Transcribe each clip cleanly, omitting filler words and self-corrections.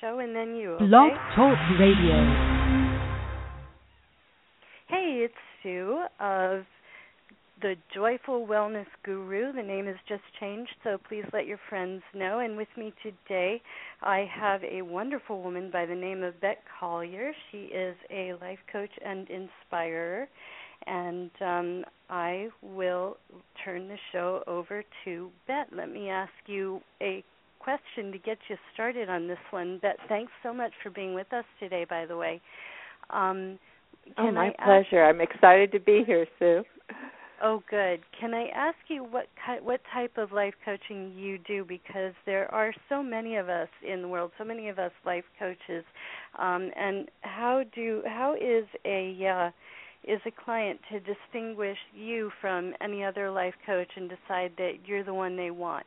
show and then you, okay? Blog Talk Radio. Hey, it's Sue of the Joyful Wellness Guru. The name has just changed, so please let your friends know. And with me today, I have a wonderful woman by the name of Bet Collier. She is a life coach and inspirer. And I will turn the show over to Bet. Let me ask you a question to get you started on this one. Bet, thanks so much for being with us today, by the way. My pleasure. I'm excited to be here, Sue. Oh, good. Can I ask you what type of life coaching you do? Because there are so many of us in the world, so many of us life coaches. And how is a client to distinguish you from any other life coach and decide that you're the one they want?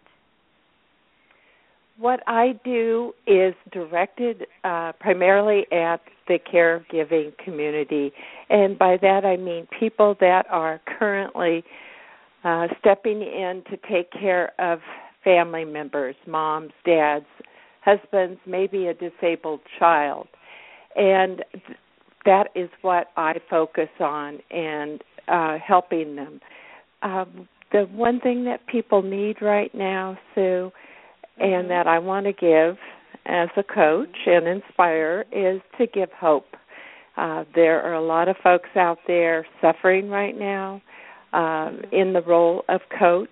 What I do is directed primarily at the caregiving community, and by that I mean people that are currently stepping in to take care of family members, moms, dads, husbands, maybe a disabled child. And that is what I focus on and helping them. The one thing that people need right now, Sue, and that I want to give as a coach and inspire is to give hope. There are a lot of folks out there suffering right now in the role of coach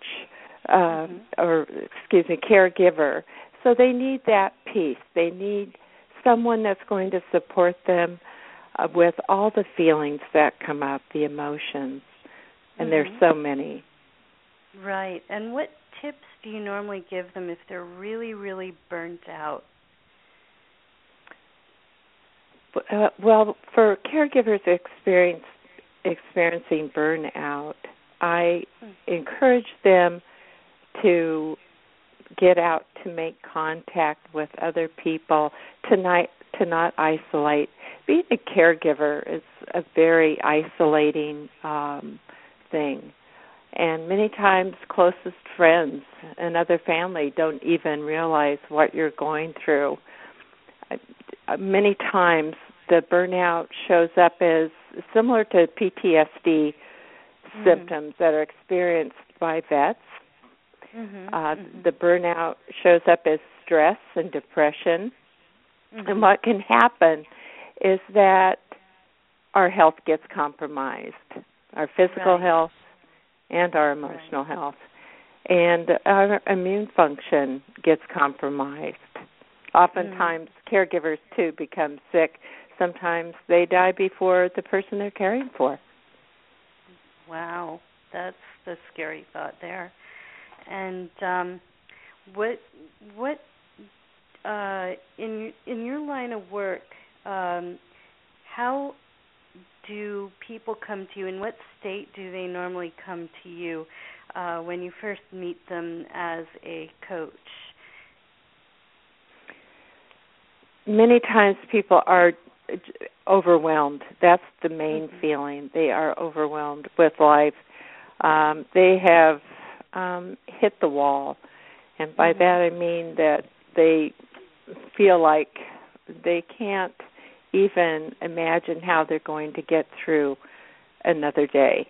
caregiver. So they need that piece. They need someone that's going to support them with all the feelings that come up, the emotions, and there's so many. Right. And what tips do you normally give them if they're really, really burnt out? Well, for caregivers experiencing burnout, I encourage them to get out to make contact with other people, to not isolate. Being a caregiver is a very isolating thing. And many times closest friends and other family don't even realize what you're going through. Many times the burnout shows up as similar to PTSD symptoms that are experienced by vets. The burnout shows up as stress and depression. And what can happen is that our health gets compromised, our physical health and our emotional health. And our immune function gets compromised. Oftentimes, caregivers, too, become sick. Sometimes they die before the person they're caring for. Wow, that's the scary thought there. And what in your line of work, how do people come to you? In what state do they normally come to you when you first meet them as a coach? Many times people are overwhelmed. That's the main feeling. They are overwhelmed with life. They have hit the wall. And by that I mean that they feel like they can't even imagine how they're going to get through another day.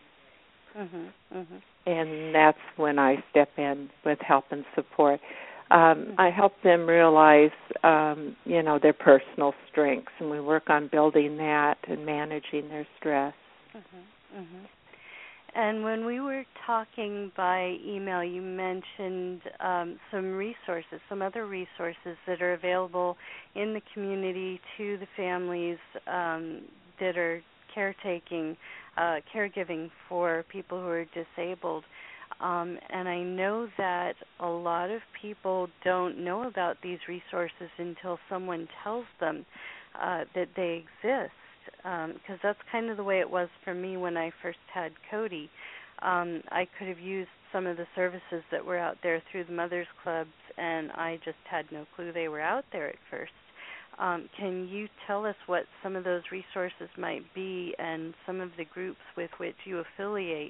And that's when I step in with help and support. I help them realize, their personal strengths, and we work on building that and managing their stress. And when we were talking by email, you mentioned some other resources that are available in the community to the families that are caregiving for people who are disabled. And I know that a lot of people don't know about these resources until someone tells them that they exist. Because that's kind of the way it was for me when I first had Cody. I could have used some of the services that were out there through the Mothers Clubs, and I just had no clue they were out there at first. Can you tell us what some of those resources might be and some of the groups with which you affiliate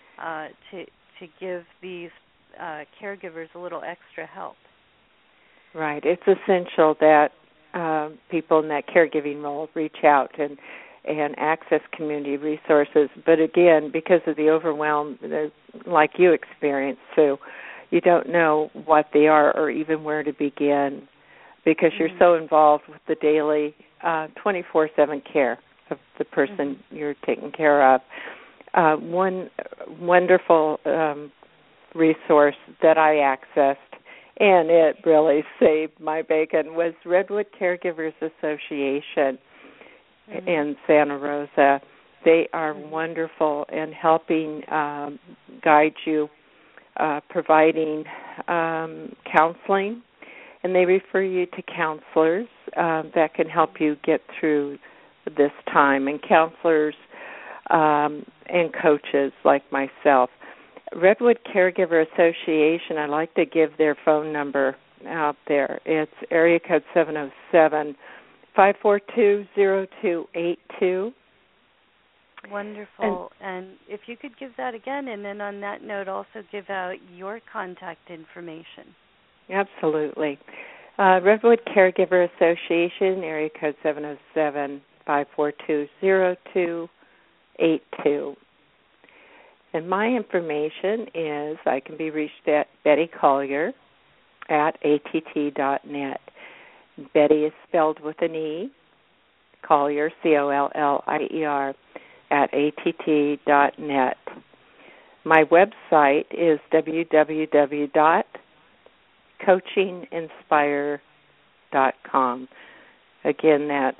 to give these caregivers a little extra help? Right. It's essential that people in that caregiving role reach out and access community resources. But again, because of the overwhelm, like you experienced, Sue, you don't know what they are or even where to begin because you're so involved with the daily 24/7 care of the person you're taking care of. One wonderful resource that I accessed, and it really saved my bacon, was Redwood Caregivers Association in Santa Rosa. They are wonderful in helping guide you, providing counseling, and they refer you to counselors that can help you get through this time, and counselors and coaches like myself. Redwood Caregiver Association, I'd like to give their phone number out there. It's area code 707-542-0282. Wonderful. And if you could give that again, and then on that note also give out your contact information. Absolutely. Redwood Caregiver Association, area code 707-542-0282. And my information is I can be reached at Betty Collier at att.net. Betty is spelled with an E, Collier, Collier, at att.net. My website is www.coachinginspire.com. Again, that's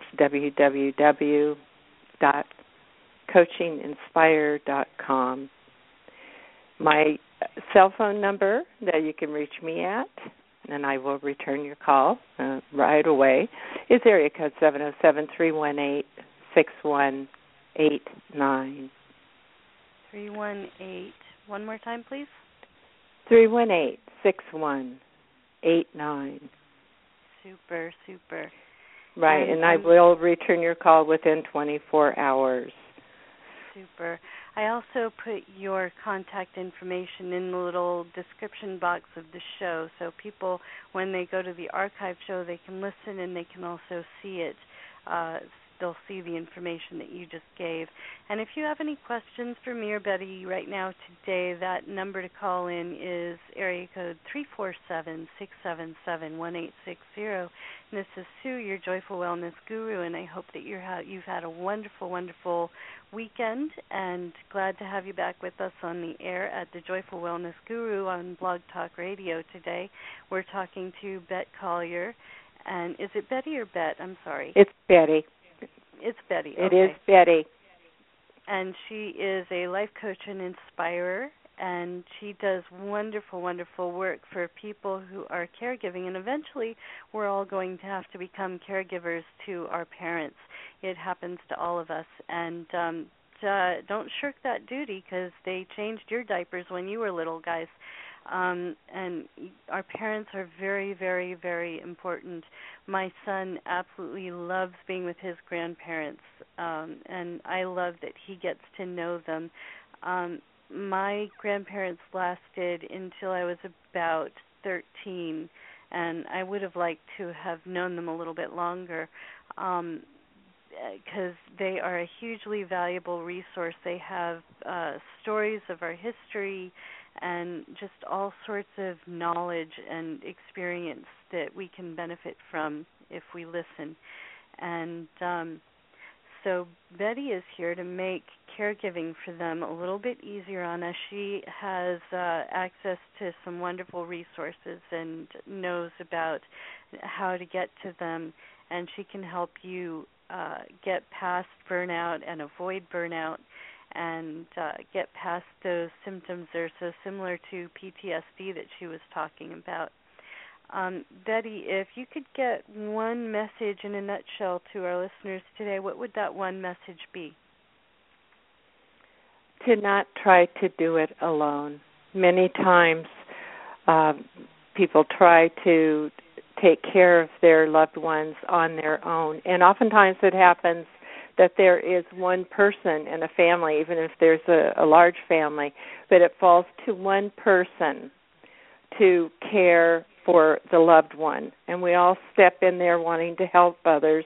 www.coachinginspire.com. My cell phone number that you can reach me at, and I will return your call right away, is area code 707-318-6189. 318. One more time, please. 318-6189. Super, super. Right, and I will return your call within 24 hours. Super. I also put your contact information in the little description box of the show, so people, when they go to the archive show, they can listen and they can also see it. They'll see the information that you just gave. And if you have any questions for me or Betty right now today, that number to call in is area code 347-677-1860. And this is Sue, your Joyful Wellness Guru, and I hope that you've had a wonderful, wonderful weekend, and glad to have you back with us on the air at the Joyful Wellness Guru on Blog Talk Radio today. We're talking to Bet Collier. And is it Betty or Bet? I'm sorry. It's Betty. It's Betty. It is Betty. And she is a life coach and inspirer, and she does wonderful, wonderful work for people who are caregiving. And eventually we're all going to have to become caregivers to our parents. It happens to all of us. And don't shirk that duty, because they changed your diapers when you were little, guys. And our parents are very, very, very important. My son absolutely loves being with his grandparents, and I love that he gets to know them. My grandparents lasted until I was about 13, and I would have liked to have known them a little bit longer, because they are a hugely valuable resource. They have stories of our history and just all sorts of knowledge and experience that we can benefit from if we listen. And so Betty is here to make caregiving for them a little bit easier on us. She has access to some wonderful resources and knows about how to get to them, and she can help you get past burnout and avoid burnout, and get past those symptoms that are so similar to PTSD that she was talking about. Betty, if you could get one message in a nutshell to our listeners today, what would that one message be? To not try to do it alone. Many times people try to take care of their loved ones on their own, and oftentimes it happens that there is one person in a family, even if there's a large family, but it falls to one person to care for the loved one, and we all step in there wanting to help others,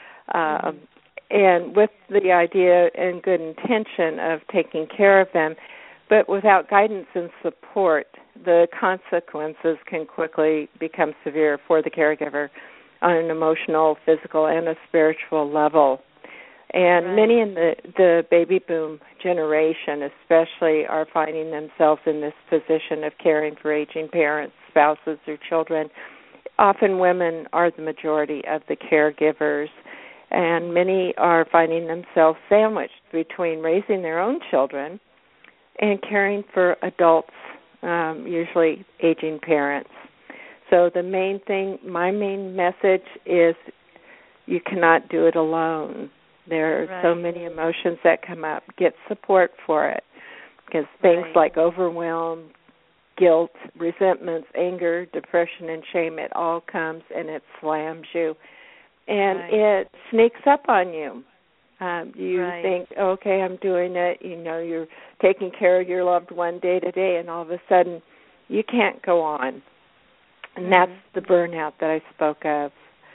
and with the idea and good intention of taking care of them, but without guidance and support, the consequences can quickly become severe for the caregiver on an emotional, physical, and a spiritual level. And many in the baby boom generation especially are finding themselves in this position of caring for aging parents, spouses, or children. Often women are the majority of the caregivers, and many are finding themselves sandwiched between raising their own children and caring for adults, usually aging parents. So the main thing, my main message is you cannot do it alone. There are so many emotions that come up. Get support for it, because things like overwhelm, guilt, resentments, anger, depression, and shame, it all comes and it slams you. And it sneaks up on you. You think, okay, I'm doing it. You know, you're taking care of your loved one day to day, and all of a sudden you can't go on. And that's the burnout that I spoke of.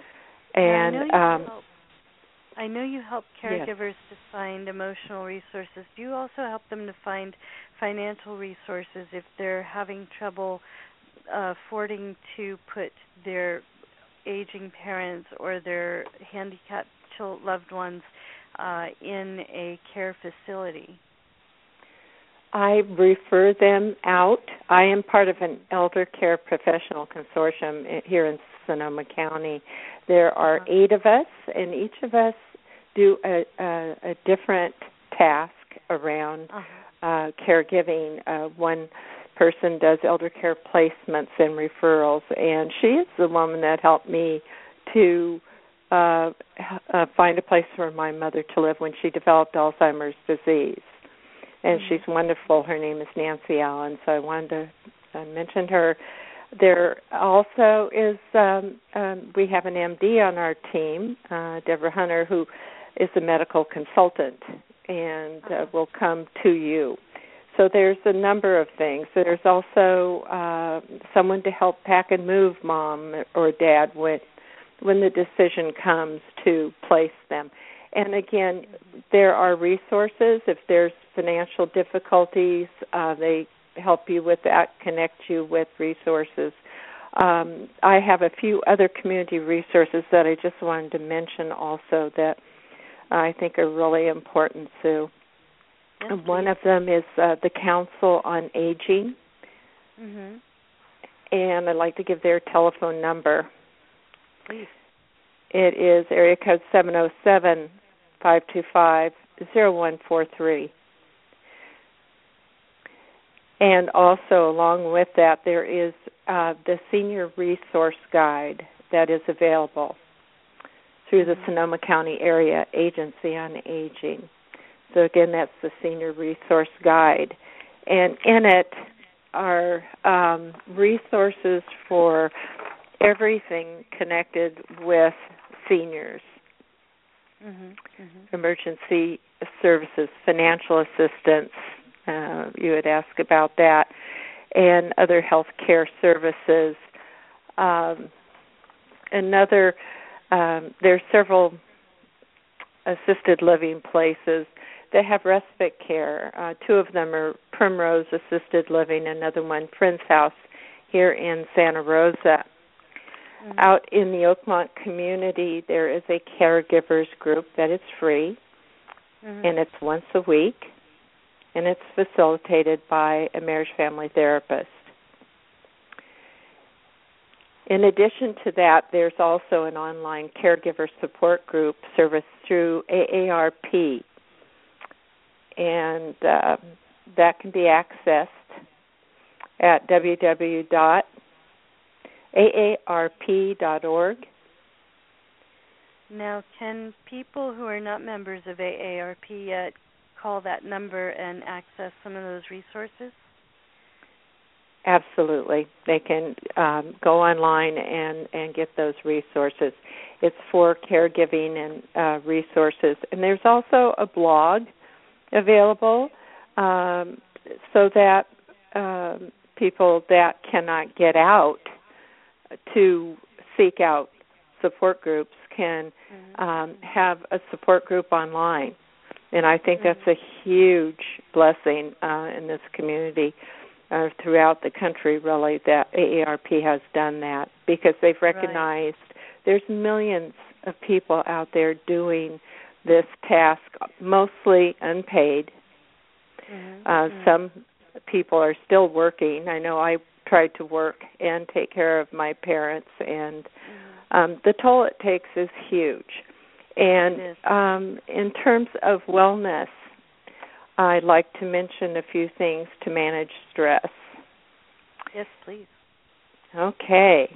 And I know you help caregivers to find emotional resources. Do you also help them to find financial resources if they're having trouble affording to put their aging parents or their handicapped loved ones in a care facility? I refer them out. I am part of an elder care professional consortium here in Sonoma County. There are 8 of us, and each of us do a different task around caregiving. One person does elder care placements and referrals, and she is the woman that helped me to find a place for my mother to live when she developed Alzheimer's disease. And she's wonderful. Her name is Nancy Allen, so I wanted to mention her. There also is, we have an MD on our team, Deborah Hunter, who is a medical consultant and will come to you. So there's a number of things. There's also someone to help pack and move mom or dad when the decision comes to place them. And again, there are resources. If there's financial difficulties, they help you with that, connect you with resources. I have a few other community resources that I just wanted to mention also that I think are really important, Sue. Yes, one of them is the Council on Aging, and I'd like to give their telephone number. Please. It is area code 707-525-0143. And also, along with that, there is the Senior Resource Guide that is available through the Sonoma County Area Agency on Aging. So, again, that's the Senior Resource Guide. And in it are resources for everything connected with seniors, emergency services, financial assistance, you would ask about that, and other health care services. There's several assisted living places that have respite care. 2 of them are Primrose Assisted Living, another one, Friend's House, here in Santa Rosa. Out in the Oakmont community, there is a caregivers group that is free, and it's once a week, and it's facilitated by a marriage family therapist. In addition to that, there's also an online caregiver support group service through AARP, and that can be accessed at www.aarp.org. Now, can people who are not members of AARP yet call that number and access some of those resources? Absolutely. They can go online and get those resources. It's for caregiving and resources. And there's also a blog available so that people that cannot get out to seek out support groups can have a support group online. And I think that's a huge blessing in this community throughout the country, really, that AARP has done that, because they've recognized there's millions of people out there doing this task, mostly unpaid. Some people are still working. I know I tried to work and take care of my parents, and the toll it takes is huge. And in terms of wellness, I'd like to mention a few things to manage stress. Yes, please. Okay.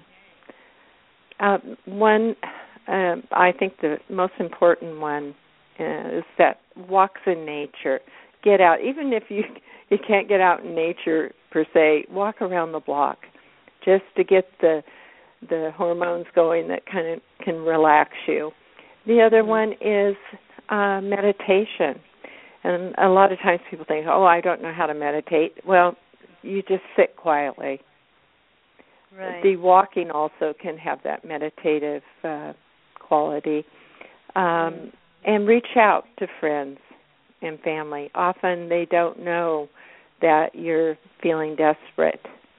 One, I think the most important one is that walks in nature. Get out. Even if you can't get out in nature per se, walk around the block just to get the hormones going that kind of can relax you. The other one is meditation. And a lot of times people think, oh, I don't know how to meditate. Well, you just sit quietly. Right. The walking also can have that meditative quality. And reach out to friends and family. Often they don't know that you're feeling desperate,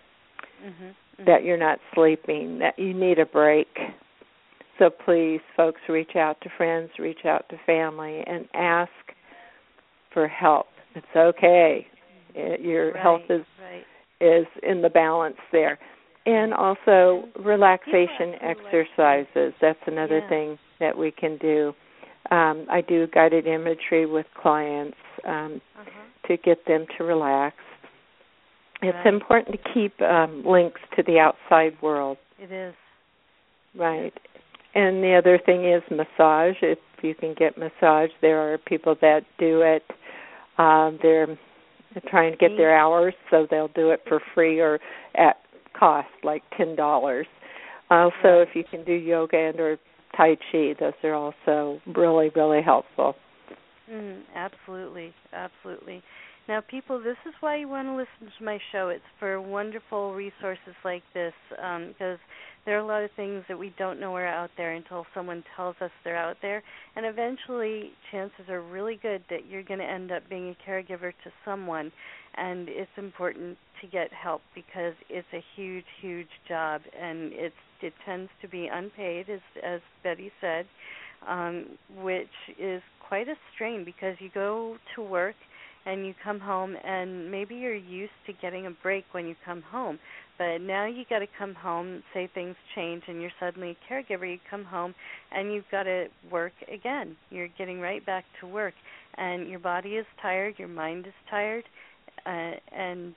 that you're not sleeping, that you need a break. So please, folks, reach out to friends, reach out to family, and ask for help. It's okay. Your health is in the balance there. And also relaxation exercises. That's another thing that we can do. I do guided imagery with clients to get them to relax. It's important to keep links to the outside world. It is. Right. And the other thing is massage. If you can get massage, there are people that do it. They're trying to get their hours, so they'll do it for free or at cost, like $10. Also, if you can do yoga and or Tai Chi, those are also really, really helpful. Absolutely, absolutely. Now, people, this is why you want to listen to my show. It's for wonderful resources like this, because there are a lot of things that we don't know are out there until someone tells us they're out there. And eventually, chances are really good that you're going to end up being a caregiver to someone. And it's important to get help because it's a huge, huge job. And it tends to be unpaid, as Betty said, which is quite a strain because you go to work and you come home and maybe you're used to getting a break when you come home. But now you got to come home, say things change, and you're suddenly a caregiver. You come home, and you've got to work again. You're getting right back to work, and your body is tired, your mind is tired, and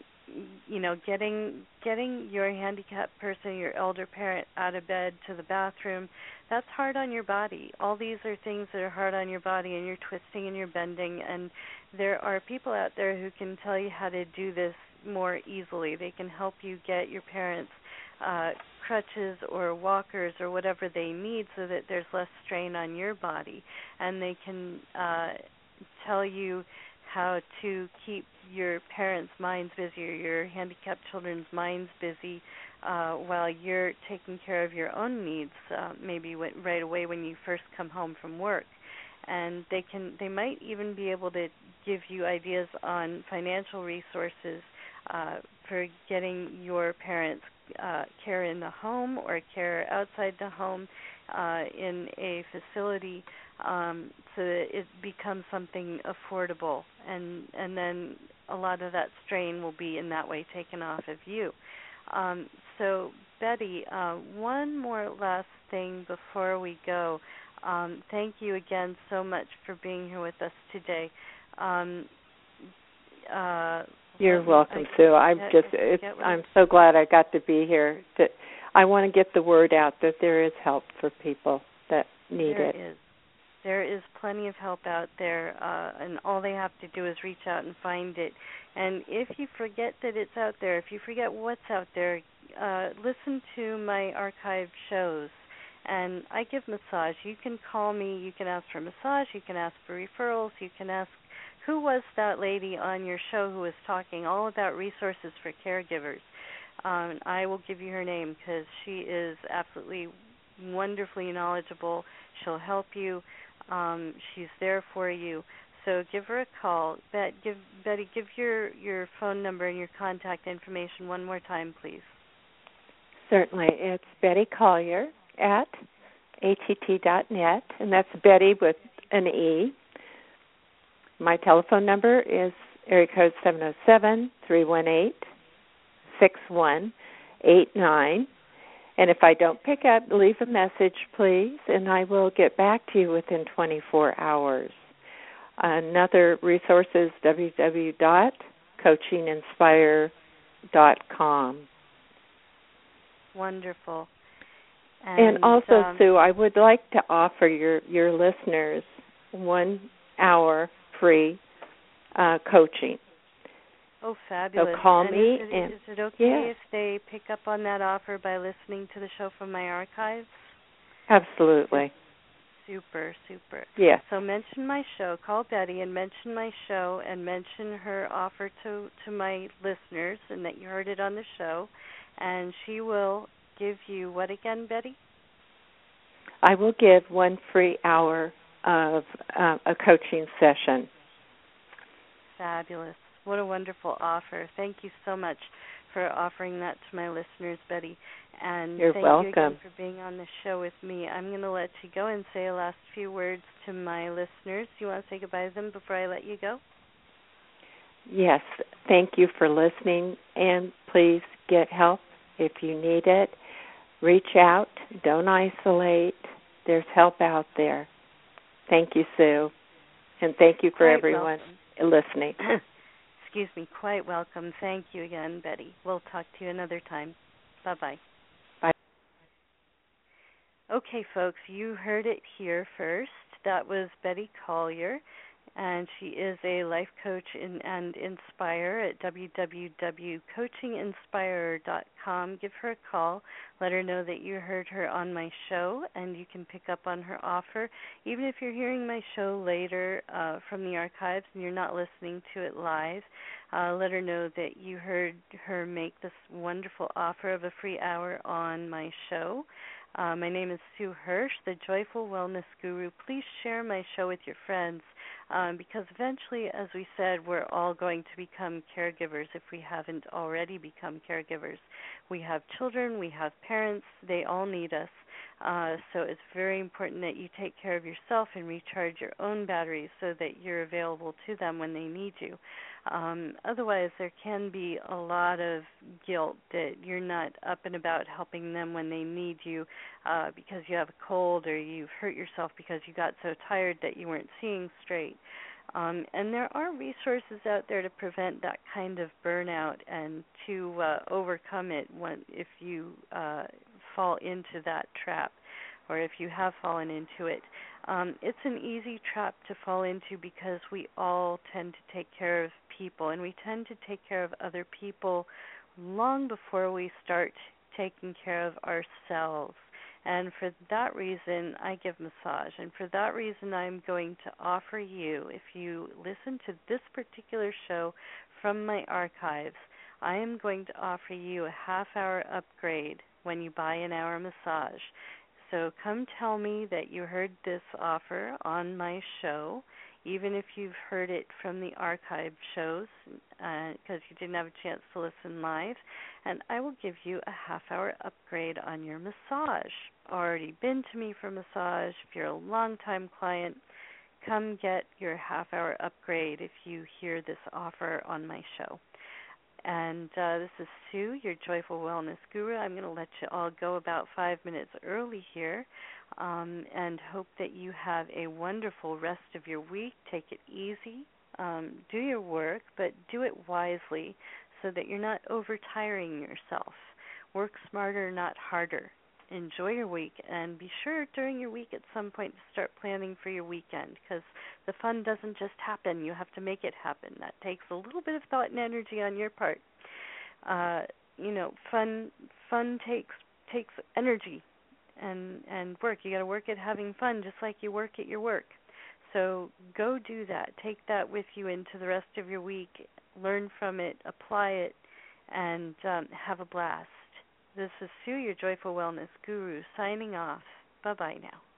getting your handicapped person, your elder parent, out of bed to the bathroom, that's hard on your body. All these are things that are hard on your body, and you're twisting and you're bending, and there are people out there who can tell you how to do this more easily. They can help you get your parents crutches or walkers or whatever they need so that there's less strain on your body, and they can tell you how to keep your parents' minds busy or your handicapped children's minds busy while you're taking care of your own needs, maybe right away when you first come home from work. And they might even be able to give you ideas on financial resources for getting your parents care in the home or care outside the home in a facility so that it becomes something affordable. And then a lot of that strain will be in that way taken off of you. So, Betty, one more last thing before we go. Thank you again so much for being here with us today. You're welcome, Sue. I'm so glad I got to be here. I want to get the word out that there is help for people that need it. There is plenty of help out there, and all they have to do is reach out and find it. And if you forget that it's out there, if you forget what's out there, listen to my archived shows. And I give massage. You can call me. You can ask for massage. You can ask for referrals. You can ask, who was that lady on your show who was talking all about resources for caregivers? I will give you her name because she is absolutely wonderfully knowledgeable. She'll help you. She's there for you. So give her a call. Betty, give your phone number and your contact information one more time, please. Certainly. It's Betty Collier at att.net, and that's Betty with an E. My telephone number is area code 707-318-6189. And if I don't pick up, leave a message, please, and I will get back to you within 24 hours. Another resource is www.coachinginspire.com. Wonderful. And also, Sue, I would like to offer your listeners 1 hour free coaching. Oh, fabulous. So call and me. Is it okay if they pick up on that offer by listening to the show from my archives? Absolutely. Super, super. Yes. So mention my show. Call Betty and mention my show and mention her offer to my listeners and that you heard it on the show. And she will give you what again, Betty? I will give 1 free hour of a coaching session. Fabulous. What a wonderful offer. Thank you so much for offering that to my listeners, Betty. And You're thank welcome. you again for being on the show with me. I'm going to let you go and say a last few words to my listeners. Do you want to say goodbye to them before I let you go? Yes. Thank you for listening, and please get help if you need it. Reach out. Don't isolate. There's help out there. Thank you, Sue. And thank you for everyone listening. Excuse me, quite welcome. Thank you again, Betty. We'll talk to you another time. Bye-bye. Bye. Okay, folks, you heard it here first. That was Betty Collier, and she is a life coach and inspire at www.coachinginspire.com. Give her a call. Let her know that you heard her on my show, and you can pick up on her offer. Even if you're hearing my show later from the archives and you're not listening to it live, let her know that you heard her make this wonderful offer of a free hour on my show. My name is Sue Hirsch, the Joyful Wellness Guru. Please share my show with your friends because eventually, as we said, we're all going to become caregivers if we haven't already become caregivers. We have children, we have parents, they all need us. So it's very important that you take care of yourself and recharge your own batteries so that you're available to them when they need you. Otherwise, there can be a lot of guilt that you're not up and about helping them when they need you because you have a cold or you've hurt yourself because you got so tired that you weren't seeing straight. And there are resources out there to prevent that kind of burnout and to overcome it if you fall into that trap or if you have fallen into it. It's an easy trap to fall into because we all tend to take care of people, and we tend to take care of other people long before we start taking care of ourselves. And for that reason, I give massage. And for that reason, I'm going to offer you, if you listen to this particular show from my archives, I am going to offer you a half-hour upgrade when you buy an hour massage. So come tell me that you heard this offer on my show, even if you've heard it from the archive shows because you didn't have a chance to listen live, and I will give you a half-hour upgrade on your massage. Already been to me for massage. If you're a long-time client, come get your half-hour upgrade if you hear this offer on my show. And this is Sue, your Joyful Wellness Guru. I'm going to let you all go about 5 minutes early here and hope that you have a wonderful rest of your week. Take it easy. Do your work, but do it wisely so that you're not overtiring yourself. Work smarter, not harder. Enjoy your week, and be sure during your week at some point to start planning for your weekend because the fun doesn't just happen. You have to make it happen. That takes a little bit of thought and energy on your part. Fun takes energy and work. You got to work at having fun just like you work at your work. So go do that. Take that with you into the rest of your week. Learn from it, apply it, and have a blast. This is Sue, your Joyful Wellness Guru, signing off. Bye-bye now.